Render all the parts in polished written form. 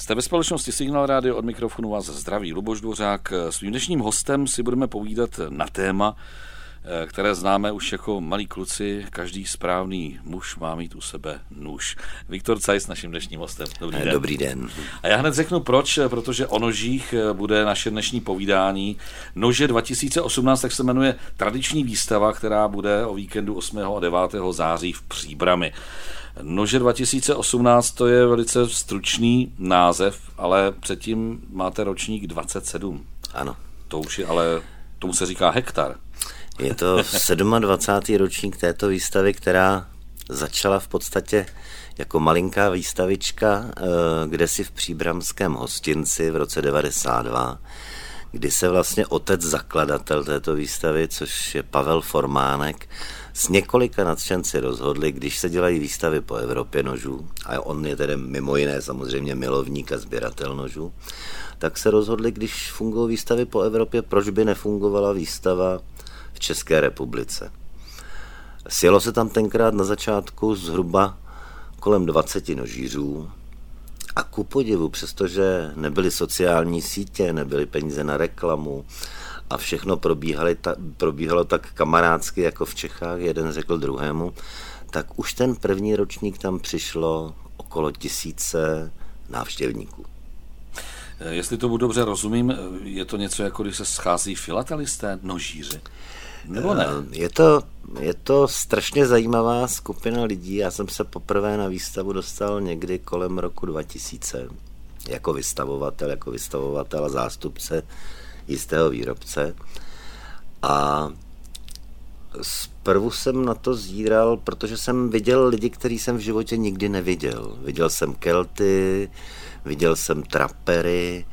Jste ve společnosti Signál Radio, od mikrofonu vás zdraví Luboš Dvořák. Svým dnešním hostem si budeme povídat na téma, které známe už jako malí kluci. Každý správný muž má mít u sebe nůž. Viktor Cajs naším dnešním hostem. Dobrý den. Dobrý den. A já hned řeknu proč, protože o nožích bude naše dnešní povídání. Nože 2018, tak se jmenuje tradiční výstava, která bude o víkendu 8. a 9. září v Příbrami. Nože 2018, to je velice stručný název, ale předtím máte ročník 27. Ano. To už je, ale tomu se říká hektar. Je to 27. ročník této výstavy, která začala v podstatě jako malinká výstavička, kdesi v příbramském hostinci v roce 92, kdy se vlastně otec zakladatel této výstavy, což je Pavel Formánek, s několika nadšenci rozhodli, když se dělají výstavy po Evropě nožů, a on je tedy mimo jiné samozřejmě milovník a sběratel nožů, tak se rozhodli, když fungují výstavy po Evropě, proč by nefungovala výstava v České republice. Sjelo se tam tenkrát na začátku zhruba kolem 20 nožířů a ku podivu, přestože nebyly sociální sítě, nebyly peníze na reklamu a všechno probíhalo tak kamarádsky jako v Čechách, jeden řekl druhému, tak už ten první ročník tam přišlo okolo 1000 návštěvníků. Jestli tomu dobře rozumím, je to něco jako když se schází filatelisté, nožíři? Nebo ne? Je to strašně zajímavá skupina lidí. Já jsem se poprvé na výstavu dostal někdy kolem roku 2000 jako vystavovatel a zástupce jistého výrobce. A zprvu jsem na to zíral, protože jsem viděl lidi, který jsem v životě nikdy neviděl. Viděl jsem Kelty, viděl jsem trapery,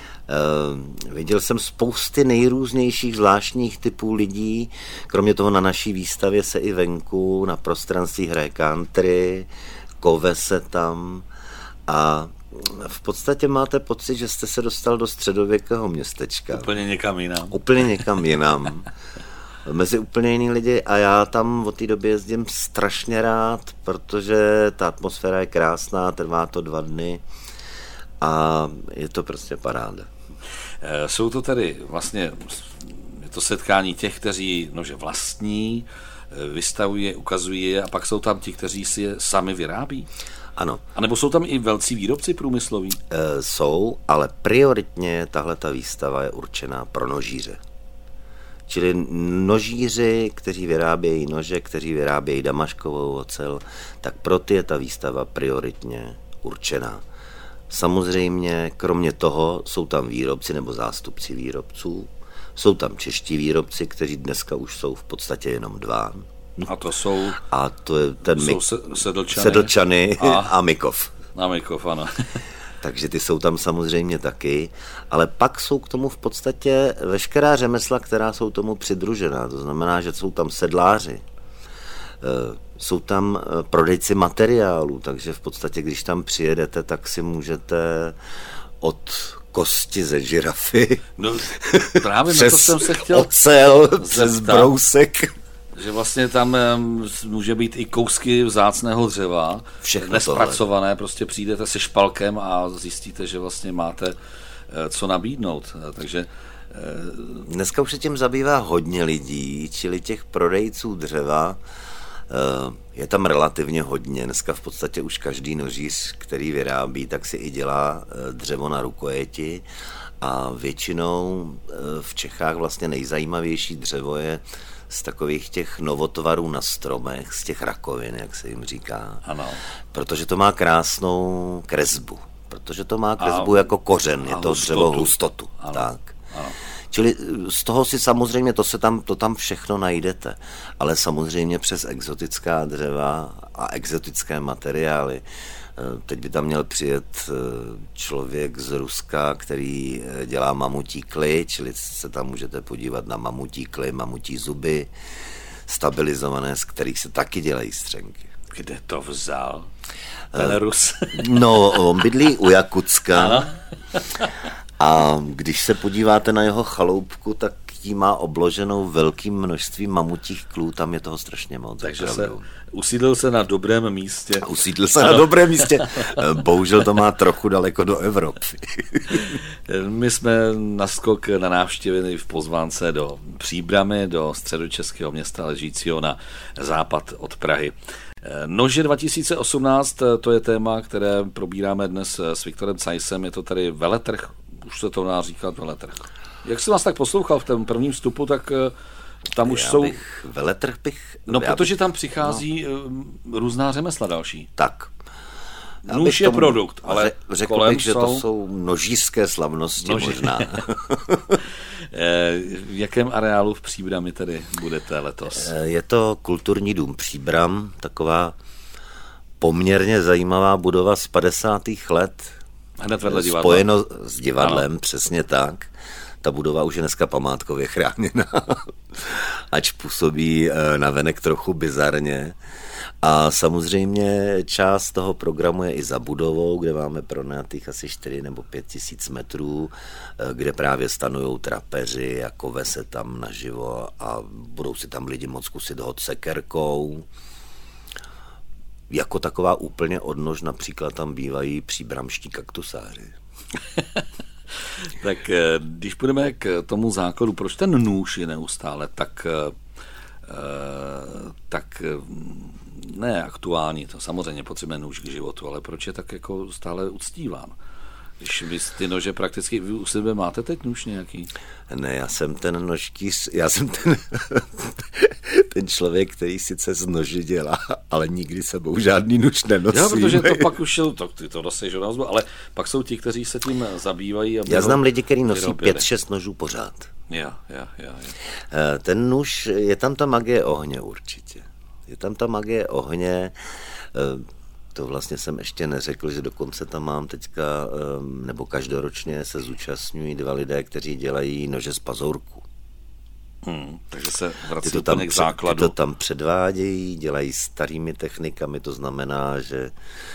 viděl jsem spousty nejrůznějších zvláštních typů lidí. Kromě toho na naší výstavě se i venku na prostranství hraje country, kove se tam a v podstatě máte pocit, že jste se dostal do středověkého městečka. Úplně někam jinam. Mezi úplně jiný lidi a já tam od té doby jezdím strašně rád, protože ta atmosféra je krásná, trvá to 2 dny a je to prostě paráda. Jsou to tedy vlastně je to setkání těch, kteří nože vlastní, vystavují je, ukazují je a pak jsou tam ti, kteří si je sami vyrábí? Ano. A nebo jsou tam i velcí výrobci průmysloví? Jsou, ale prioritně tahleta výstava je určená pro nožíře. Čili nožíři, kteří vyrábějí nože, kteří vyrábějí damaškovou ocel, tak pro ty je ta výstava prioritně určená. Samozřejmě, kromě toho, jsou tam výrobci nebo zástupci výrobců, jsou tam čeští výrobci, kteří dneska už jsou v podstatě jenom 2. A to jsou? A to je ten Sedlčany a Mykov. A Mykov, ano. Takže ty jsou tam samozřejmě taky, ale pak jsou k tomu v podstatě veškerá řemesla, která jsou tomu přidružená. To znamená, že jsou tam sedláři, jsou tam prodejci materiálů, takže v podstatě, když tam přijedete, tak si můžete od kosti ze žirafy právě na to jsem se chtěl ocel, přes brousek. Že vlastně tam může být i kousky vzácného dřeva, nespracované, tohle. Prostě přijdete se špalkem a zjistíte, že vlastně máte co nabídnout. Takže dneska už se tím zabývá hodně lidí, čili těch prodejců dřeva je tam relativně hodně. Dneska v podstatě už každý nožíř, který vyrábí, tak si i dělá dřevo na rukojeti a většinou v Čechách vlastně nejzajímavější dřevo je z takových těch novotvarů na stromech, z těch rakovin, jak se jim říká. Ano. Protože to má krásnou kresbu. Protože to má kresbu jako kořen, je to dřevo hustotu. Ano. Tak. Ano. Čili z toho si samozřejmě, to tam všechno najdete, ale samozřejmě přes exotická dřeva a exotické materiály. Teď by tam měl přijet člověk z Ruska, který dělá mamutí kly, čili se tam můžete podívat na mamutí kly, mamutí zuby, stabilizované, z kterých se taky dělají střenky. Kde to vzal? Ten Rus. No, on bydlí u Jakutska. A když se podíváte na jeho chaloupku, tak hnutí má obloženou velkým množstvím mamutích klů, tam je toho strašně moc. Takže usídlil se na dobrém místě. Usídlil se na dobrém místě. Bohužel to má trochu daleko do Evropy. My jsme naskok na návštěvy v pozvánce do Příbrami, do středočeského města ležícího na západ od Prahy. Nože 2018, to je téma, které probíráme dnes s Viktorem Zeissem, je to tady veletrh, už se to dá říkat veletrh. Jak jsem vás tak poslouchal v tom prvním vstupu, tak tam už jsou... Veletrh bych... No, protože tam přichází různá řemesla další. Tak. Nůž je produkt, ale řekl bych, že to jsou nožířské slavnosti možná. V jakém areálu v Příbrami tedy budete letos? Je to kulturní dům Příbram, taková poměrně zajímavá budova z 50. let. Hned vedle divadla. Spojeno s divadlem, ano. Přesně tak. Ta budova už je dneska památkově chráněna, ač působí navenek trochu bizarně. A samozřejmě část toho programu je i za budovou, kde máme pronajatých asi 4 nebo 5 tisíc metrů, kde právě stanujou trapeři, jako ve se tam naživo a budou si tam lidi moc zkusit hod sekerkou. Jako taková úplně odnož například tam bývají příbramští kaktusáři. Tak když půjdeme k tomu základu, proč ten nůž je neustále tak ne aktuální, to samozřejmě potřebuje nůž k životu, ale proč je tak jako stále uctíván? Když vy ty nože prakticky, vy u sebe máte teď nůž nějaký? Ne, já jsem ten nožkýř, já jsem ten člověk, který sice z noži dělá, ale nikdy sebou žádný nůž nenosí. Jo, protože to pak už ty to dosežou názvu, ale pak jsou ti, kteří se tím zabývají. Já znám lidi, kteří nosí 5-6 nožů pořád. Jo. Ten nůž, je tam ta magie ohně určitě. Je tam ta magie ohně, to vlastně jsem ještě neřekl, že dokonce tam mám teďka, nebo každoročně se zúčastňují 2 lidé, kteří dělají nože z pazourku. Takže se vrací úplně k základu. Ty to tam předvádějí, dělají starými technikami, to znamená, že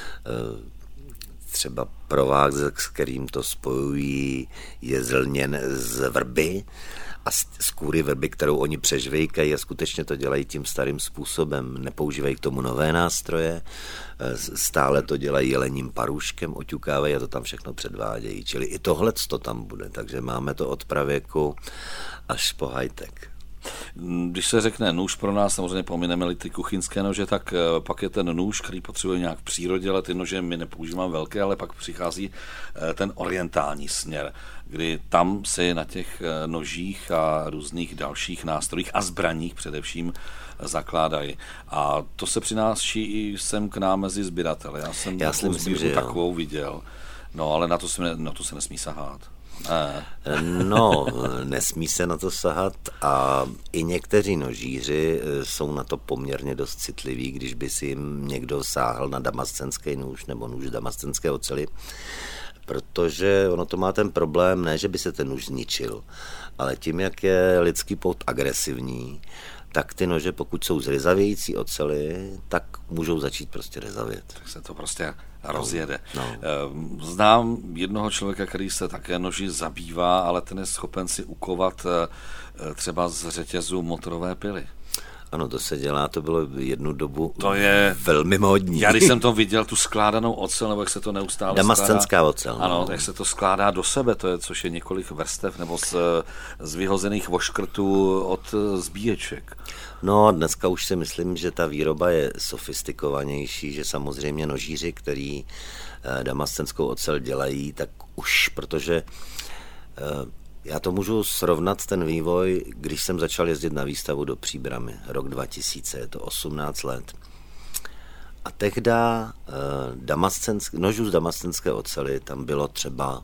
třeba provák, s kterým to spojují, je zlněn z vrby a z kůry vrby, kterou oni přežvejkají a skutečně to dělají tím starým způsobem. Nepoužívají k tomu nové nástroje, stále to dělají jelením parůškem, oťukávají a to tam všechno předvádějí. Čili i tohle to tam bude, takže máme to od pravěku až po high-tech. Když se řekne nůž pro nás, samozřejmě pomineme-li ty kuchyňské nože, tak pak je ten nůž, který potřebuje nějak v přírodě, ale ty nože my nepoužíváme velké, ale pak přichází ten orientální směr, kdy tam se na těch nožích a různých dalších nástrojích a zbraních především zakládají. A to se přináší i sem k nám mezi sběrateli. Já jsem sbírku takovou viděl, no ale na to se nesmí sahat. No, nesmí se na to sahat a i někteří nožíři jsou na to poměrně dost citliví, když by si jim někdo sáhl na damascenský nůž nebo nůž damascenské oceli, protože ono to má ten problém, ne, že by se ten nůž zničil, ale tím, jak je lidský pout agresivní, tak ty nože, pokud jsou z ryzavějící oceli, tak můžou začít prostě ryzavět. Tak se to prostě rozjede. No. Znám jednoho člověka, který se také noži zabývá, ale ten je schopen si ukovat třeba z řetězu motorové pily. Ano, to se dělá, to bylo jednu dobu to je velmi módní. Já když jsem to viděl, tu skládanou ocel, nebo jak se to neustále damascenská ocel. Ano, jak se to skládá do sebe, to je, což je několik vrstev, nebo z vyhozených voškrtů od zbíječek. No, dneska už si myslím, že ta výroba je sofistikovanější, že samozřejmě nožíři, který damascenskou ocel dělají, tak už, protože já to můžu srovnat ten vývoj, když jsem začal jezdit na výstavu do Příbramy, rok 2000, je to 18 let. A tehda nožů z damascenské oceli tam bylo třeba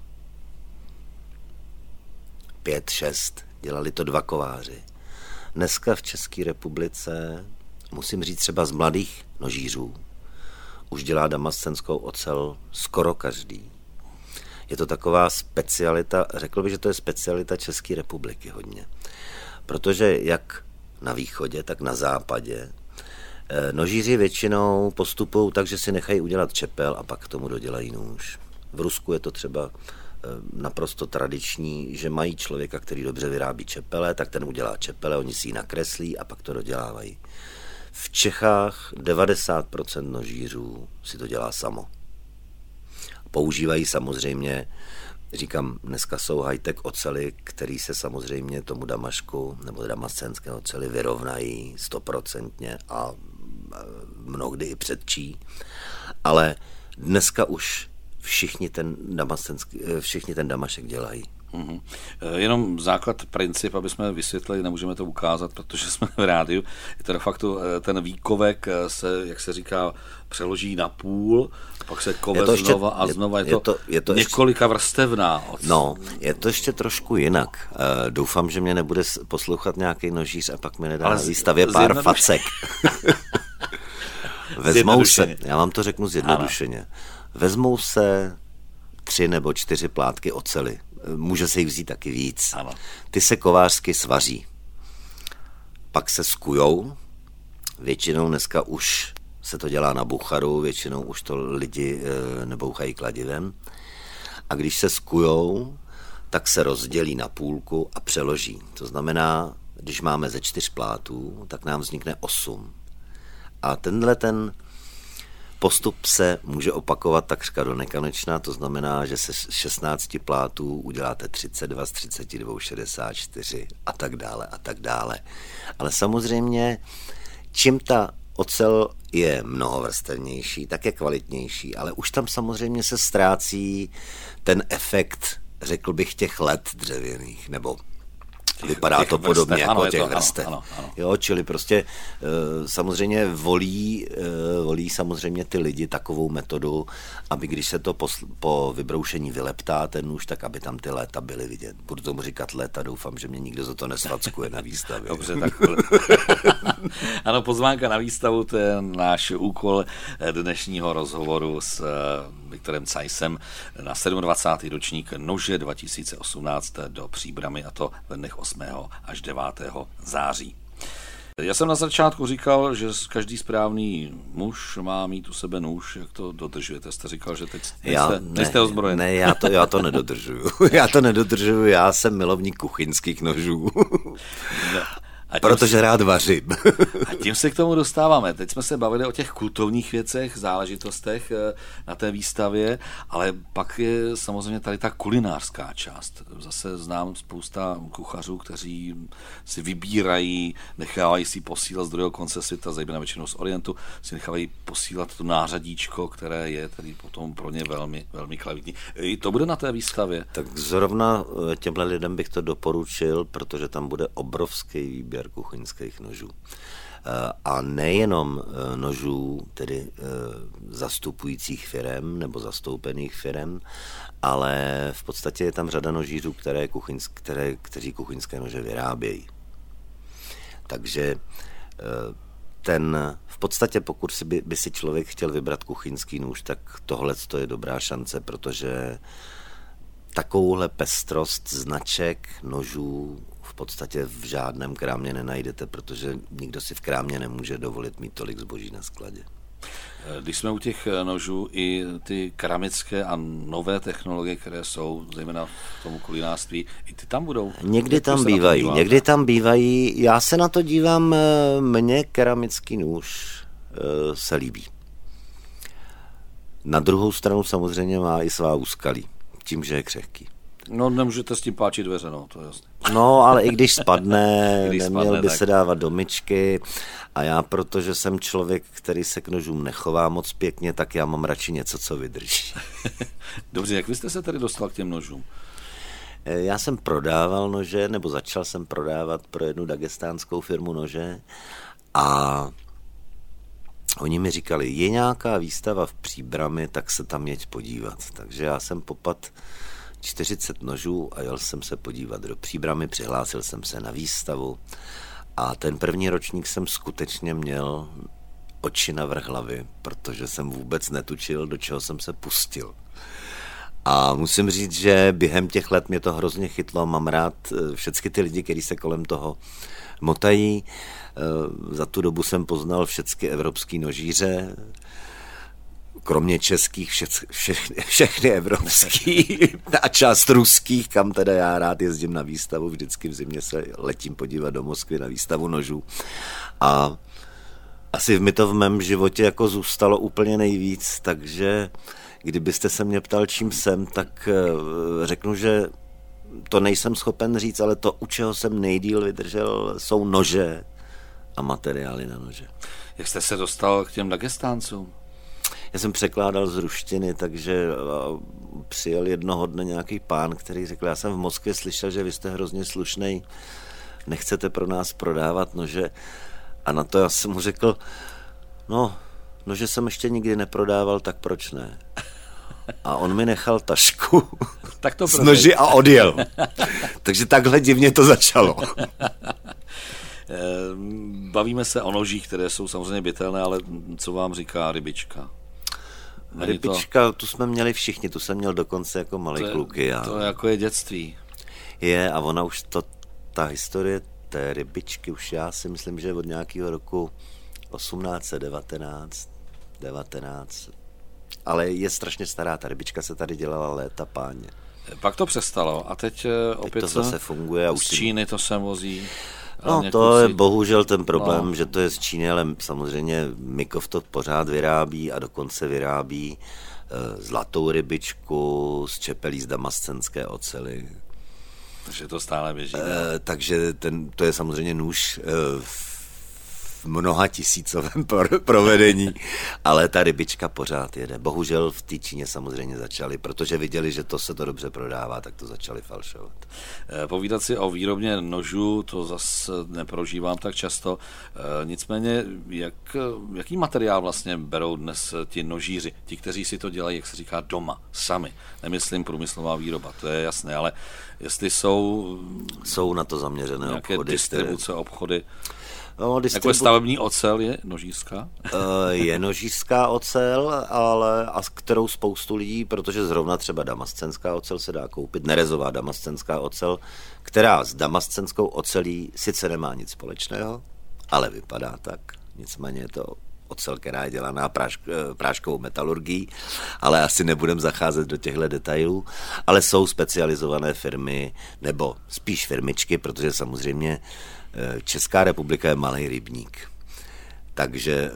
5-6, dělali to 2 kováři. Dneska v České republice, musím říct třeba z mladých nožířů, už dělá damascenskou ocel skoro každý. Je to taková specialita, řekl bych, že to je specialita České republiky hodně. Protože jak na východě, tak na západě nožíři většinou postupují tak, že si nechají udělat čepel a pak k tomu dodělají nůž. V Rusku je to třeba naprosto tradiční, že mají člověka, který dobře vyrábí čepele, tak ten udělá čepele, oni si ji nakreslí a pak to dodělávají. V Čechách 90% nožířů si to dělá samo. Používají samozřejmě, říkám, dneska jsou high-tech ocely, který se samozřejmě tomu damašku nebo damascenské oceli vyrovnají 100% a mnohdy i předčí, ale dneska už všichni ten damašek dělají. Mm-hmm. Jenom základ, princip, aby jsme vysvětlili, nemůžeme to ukázat, protože jsme v rádiu. Je to de facto ten výkovek se, jak se říká, přeloží na půl, pak se kove znova a znova. Je to několika vrstevná ocel. No, je to ještě trošku jinak. Doufám, že mě nebude poslouchat nějaký nožíř a pak mi nedá na výstavě pár facek. Vezmou se, já vám to řeknu zjednodušeně, ano. Vezmou se 3 nebo 4 plátky oceli. Může se jich vzít taky víc. Ano. Ty se kovářsky svaří. Pak se skujou. Většinou dneska už se to dělá na bucharu, většinou už to lidi nebouchají kladivem. A když se skujou, tak se rozdělí na půlku a přeloží. To znamená, když máme ze 4 plátů, tak nám vznikne 8. A tenhle postup se může opakovat takřka do nekonečna, to znamená, že se 16 plátů uděláte 32, z 32 64 a tak dále a tak dále. Ale samozřejmě, čím ta ocel je mnohovrstevnější, tak je kvalitnější, ale už tam samozřejmě se ztrácí ten efekt, řekl bych, těch let dřevěných, nebo vypadá to podobně jako těch vrstev. Jo, čili prostě samozřejmě volí samozřejmě ty lidi takovou metodu, aby když se to po vybroušení vyleptá ten nůž, tak aby tam ty léta byly vidět. Budu tomu říkat léta, doufám, že mě nikdo za to nesvackuje na výstavě. Dobře, tak. Ano, pozvánka na výstavu, to je náš úkol dnešního rozhovoru s Viktorem Zeissem na 27. ročník Nože 2018 do Příbrami, a to ve dnech 8. až 9. září. Já jsem na začátku říkal, že každý správný muž má mít u sebe nůž. Jak to dodržujete? Jste říkal, že teď nejste ozbrojen. Ne, já to nedodržuju. Já jsem milovník kuchyňských nožů. Protože rád vařím. A tím se k tomu dostáváme. Teď jsme se bavili o těch kultovních věcech, záležitostech na té výstavě, ale pak je samozřejmě tady ta kulinářská část. Zase znám spousta kuchařů, kteří si vybírají, nechávají si posílat z druhého konce světa, zejména většinou z Orientu, si nechávají posílat to nářadíčko, které je tedy potom pro ně velmi, velmi kvalitní. I to bude na té výstavě? Tak zrovna těmhle lidem bych to doporučil, protože tam bude obrovský výběr kuchyňských nožů. A nejenom nožů, tedy zastupujících firem nebo zastoupených firem, ale v podstatě je tam řada nožířů, kteří kuchyňské nože vyrábějí. Takže v podstatě, pokud by si člověk chtěl vybrat kuchyňský nůž, tak tohle je dobrá šance, protože takovouhle pestrost značek nožů v podstatě v žádném krámě nenajdete, protože nikdo si v krámě nemůže dovolit mít tolik zboží na skladě. Když jsme u těch nožů, i ty keramické a nové technologie, které jsou, zejména v tomu kulinářství, i ty tam budou? Někdy tam bývají. Já se na to dívám, mně keramický nůž se líbí. Na druhou stranu samozřejmě má i svá úskalí, tím, že je křehký. No, nemůžete s tím páčit dveře, no, to je jasné. No, ale i když spadne, neměl by se dávat do myčky. A já, protože jsem člověk, který se k nožům nechová moc pěkně, tak já mám radši něco, co vydrží. Dobře, jak vy jste se tady dostal k těm nožům? Já jsem prodával nože, nebo začal jsem prodávat pro jednu dagestánskou firmu nože a oni mi říkali, je nějaká výstava v Příbrami, tak se tam jeď podívat. Takže já jsem popad 40 nožů a jel jsem se podívat do Příbrami, přihlásil jsem se na výstavu a ten první ročník jsem skutečně měl oči navrch hlavy, protože jsem vůbec netučil, do čeho jsem se pustil. A musím říct, že během těch let mě to hrozně chytlo, mám rád všechny ty lidi, kteří se kolem toho motají. Za tu dobu jsem poznal všechny evropský nožíře. kromě českých všechny evropský a část ruských, kam teda já rád jezdím na výstavu, vždycky v zimě se letím podívat do Moskvy na výstavu nožů. A asi mi to v mém životě jako zůstalo úplně nejvíc, takže kdybyste se mě ptal, čím jsem, tak řeknu, že to nejsem schopen říct, ale to, u čeho jsem nejdýl vydržel, jsou nože a materiály na nože. Jak jste se dostal k těm Dagestáncům? Já jsem překládal z ruštiny, takže přijel jednoho dne nějaký pán, který řekl, já jsem v Moskvě slyšel, že vy jste hrozně slušnej, nechcete pro nás prodávat nože. A na to já jsem mu řekl, no, nože jsem ještě nikdy neprodával, tak proč ne? A on mi nechal tašku tak to s noži a odjel. Takže takhle divně to začalo. Bavíme se o nožích, které jsou samozřejmě bytelné, ale co vám říká rybička? Rybička, tu jsme měli všichni, tu jsem měl dokonce jako malý kluky. To jako je dětství. Je a ona už ta historie té rybičky, už já si myslím, že od nějakého roku 1819, ale je strašně stará, ta rybička se tady dělala léta, páně. Pak to přestalo a teď opět to zase funguje. A z Číny to se vozí. No to je bohužel ten problém, že to je z Číny, ale samozřejmě Mykov to pořád vyrábí a dokonce vyrábí zlatou rybičku z čepelí z damascenské oceli. Takže to stále běží. Takže to je samozřejmě nůž v mnoha tisícovém provedení, ale ta rybička pořád jede. Bohužel v té Číně samozřejmě začali, protože viděli, že to se to dobře prodává, tak to začali falšovat. Povídat si o výrobně nožů, to zase neprožívám tak často. Nicméně, jaký materiál vlastně berou dnes ti nožíři, ti, kteří si to dělají, jak se říká, doma, sami. Nemyslím průmyslová výroba, to je jasné, ale jestli jsou na to zaměřené nějaké obchody, distribuce, obchody. No, jako stavební ocel je nožířská? Je nožířská ocel, ale a kterou spoustu lidí, protože zrovna třeba damascenská ocel se dá koupit, nerezová damascenská ocel, která s damascenskou ocelí sice nemá nic společného, ale vypadá tak. Nicméně je to ocel, která je dělaná práškovou metalurgií, ale asi nebudem zacházet do těchto detailů, ale jsou specializované firmy, nebo spíš firmičky, protože samozřejmě Česká republika je malý rybník, takže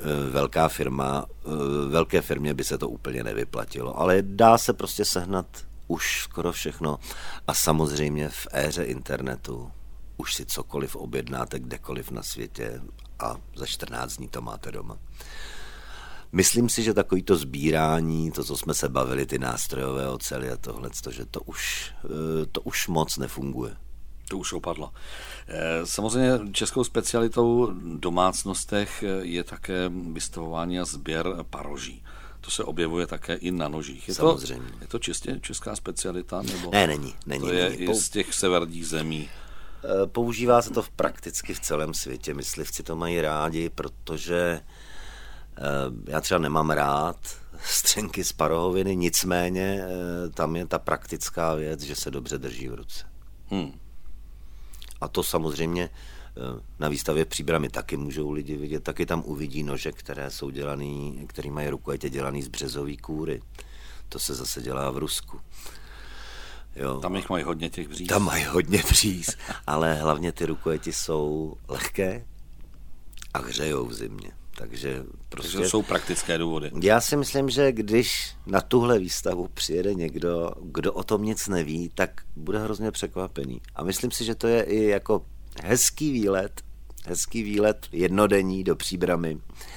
velké firmě by se to úplně nevyplatilo, ale dá se prostě sehnat už skoro všechno a samozřejmě v éře internetu už si cokoliv objednáte kdekoliv na světě a za 14 dní to máte doma. Myslím si, že takovýto sbírání, to, co jsme se bavili, ty nástrojové ocely a tohleto, že to už moc nefunguje. To už opadlo. Samozřejmě českou specialitou v domácnostech je také vystavování a sběr paroží. To se objevuje také i na nožích. Je to čistě česká specialita? Nebo ne, není. To je i z těch severních zemí. Používá se to prakticky v celém světě. Myslivci to mají rádi, protože já třeba nemám rád střenky z parohoviny, nicméně tam je ta praktická věc, že se dobře drží v ruce. A to samozřejmě na výstavě v Příbrami taky můžou lidi vidět, taky tam uvidí nože, které mají rukojetje dělaný z březové kůry. To se zase dělá v Rusku. Jo. Tam jich mají hodně těch bříz. Tam mají hodně bříz, ale hlavně ty rukojeti jsou lehké a hřejou v zimě. Takže jsou praktické důvody. Já si myslím, že když na tuhle výstavu přijede někdo, kdo o tom nic neví, tak bude hrozně překvapený. A myslím si, že to je i jako hezký výlet jednodenní do Příbramy.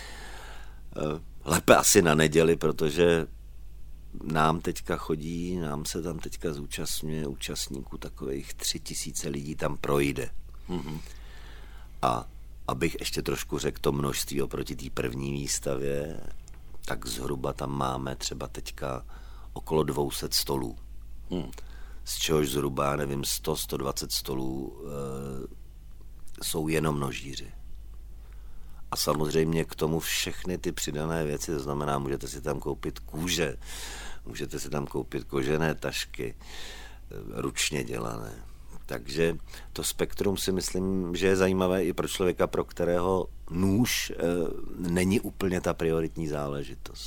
Lépe asi na neděli, protože nám se tam teďka zúčastňuje účastníků takových 3000 lidí tam projde. Mm-hmm. A abych ještě trošku řekl to množství oproti té první výstavě, tak zhruba tam máme třeba teďka okolo 200 stolů. Z čehož zhruba, 100-120 stolů jsou jenom nožíři. A samozřejmě k tomu všechny ty přidané věci, to znamená, můžete si tam koupit kůže, můžete si tam koupit kožené tašky, ručně dělané. Takže to spektrum si myslím, že je zajímavé i pro člověka, pro kterého nůž není úplně ta prioritní záležitost.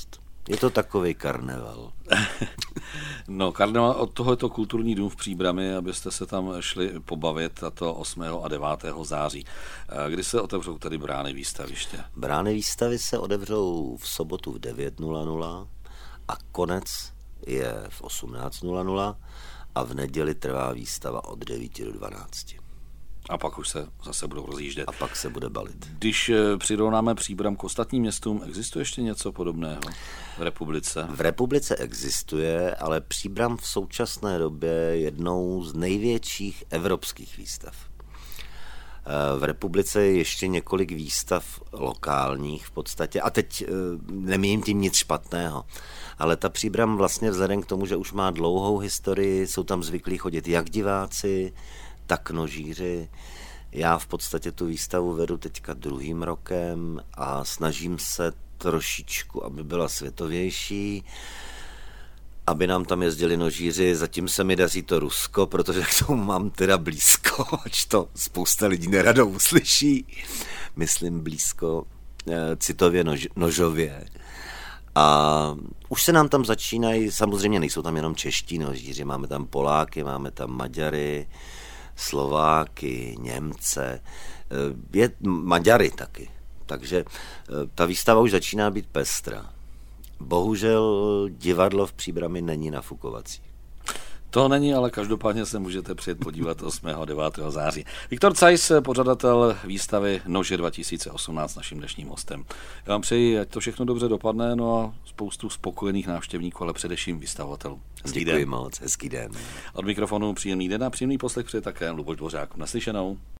Je to takový karneval. No, karneval, od toho je to kulturní dům v Příbrami, abyste se tam šli pobavit, a to 8. a 9. září. Kdy se otevřou tady brány výstaviště? Brány výstavy se otevřou v sobotu v 9:00 a konec je v 18:00 a v neděli trvá výstava od 9 do 12. A pak už se zase budou rozjíždět. A pak se bude balit. Když přirovnáme Příbram k ostatním městům, existuje ještě něco podobného v republice? V republice existuje, ale Příbram v současné době je jednou z největších evropských výstav. V republice je ještě několik výstav lokálních v podstatě, a teď nemíním tím nic špatného, ale ta Příbram vlastně vzhledem k tomu, že už má dlouhou historii, jsou tam zvyklí chodit jak diváci, tak nožíři. Já v podstatě tu výstavu vedu teďka 2. rokem a snažím se trošičku, aby byla světovější, aby nám tam jezdili nožíři. Zatím se mi daří to Rusko, protože k tomu mám teda blízko, ač to spousta lidí nerado uslyší. Myslím blízko citově nožově. A už se nám tam začínají, samozřejmě nejsou tam jenom čeští nožíři, máme tam Poláky, máme tam Maďary, Slováky, Němce, Maďary taky. Takže ta výstava už začíná být pestrá. Bohužel divadlo v Příbrami není nafukovací. To není, ale každopádně se můžete přijet podívat 8. a 9. září. Viktor Cajs, pořadatel výstavy Nože 2018, naším dnešním hostem. Já vám přeji, ať to všechno dobře dopadne, no a spoustu spokojených návštěvníků, ale především vystavovatelů. Děkuji moc, hezký den. Od mikrofonu příjemný den a příjemný poslech přeje také Luboš Dvořák. Naslyšenou.